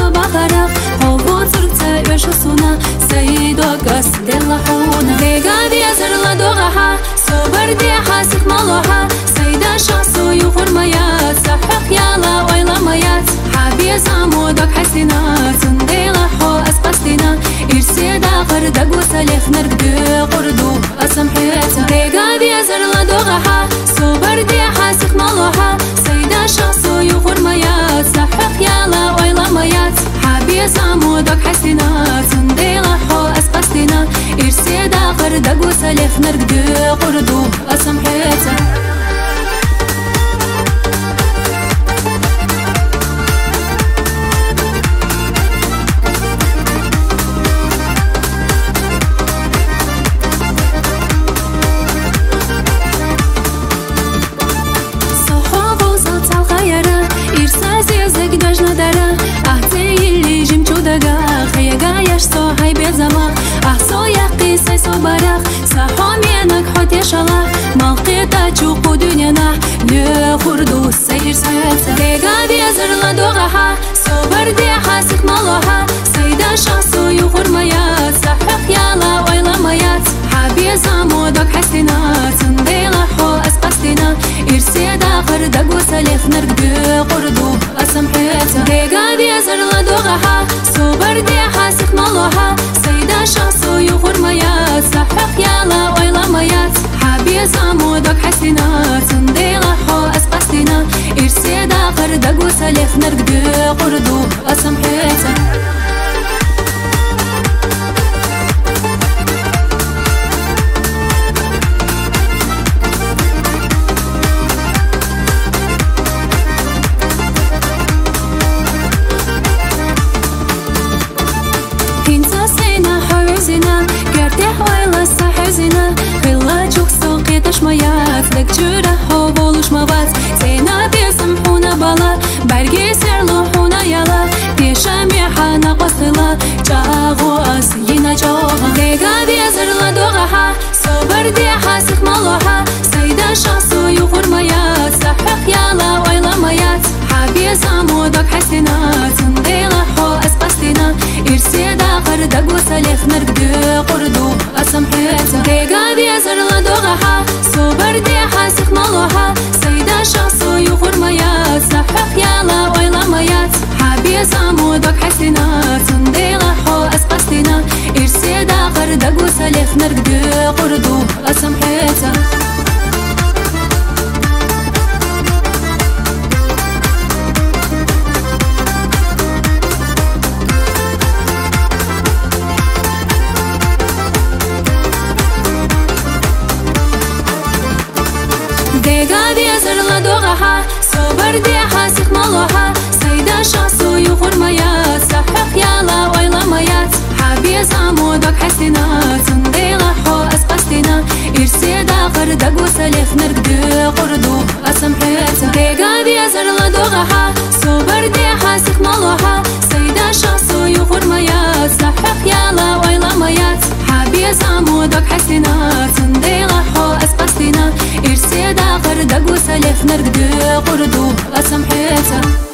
بخرق هو صرت يشوسونا سيدو قص دلحونا ديقا بيزر لدوغها صبر دي حاسك مالوها سيدا شخصو يخور ميات سحق يالا ويلا ميات حابي زامودك حسينات سنديلحو أسقستنا إرسي داخر دق وسليخ نرقدو قردو أسمحيتا ديقا بيزر لدوغها صبر دي حاسك مالوها سيدا شخصو يخور ميات سحق يالا ويلا ميات حابي زامودك حسينات سنديلحو أسقستنا إرسي داخر دق وسليخ نرقدو قردو أسمحيتا صاحي بزما أحصو يقي سيسو برق سحامينك حد يشلا ملقيتا تشوقو دنيانا لخردو سير سيتا ديقا بيزر لدوغها صبر دي حاسك مالوها سيدا شخصو يخور ميات سحق يالا ويلا ميات حابي زامودك حسينات سنديلحو أسقستنا إرسي داخر دق وسليخ نرقدو قردو أسمحيتا ديقا بيزر لدوغها صبر دي حاسك مالوها سيدا شخصو يخور ميات سحق يالا ويلا ميات حابي زامودك حسينات سنديلحو أسقستنا إرسي داخر دق وسليخ نرقدو قردو أسمحيتا ميات لك جرحو بولوش موات سينا بيسمحونا بلا برقي سرلوحونا يلا بيشامي حانا قصلا جاغو أسينا جوها ديقا بيزر لدوغها صبر دي حاسك مالوها سيدا شخصو يخور ميات سحق يلا ويلا ميات حابي زامودك حسينات سنديلحو أسقستنا إرسي داخر دق وسليخ نرقدو قردو أسمحيتا ديقا بيزر لدوغها صبر دي حاسك مالوها سيدا شخصو يخور ميات سحق يالا ويلا ميات حابي زامودك حسينات سنديلحو أسقستنا إرسي داخر دق وسليخ نرقدو قردو أسمحيتا ديقا بيزر لدوغها صبر دي حاسك مالوها سيدا شخصو يخور ميات سحق يالا ويلا ميات حابي زامودك حسينات سنديلحو أسقستنا إرسي داخر دق وسليخ نرقدو قردو أسمحيتا ديقا بيزر لدوغها صبر دي حاسك مالوها سيدا شخصو يخور ميات سحق يالا ويلا ميات حابي زامودك حسينات سنديلحو أسقستنا إرسي داخر دق وسليخ نرقدو قردو أسمحيتا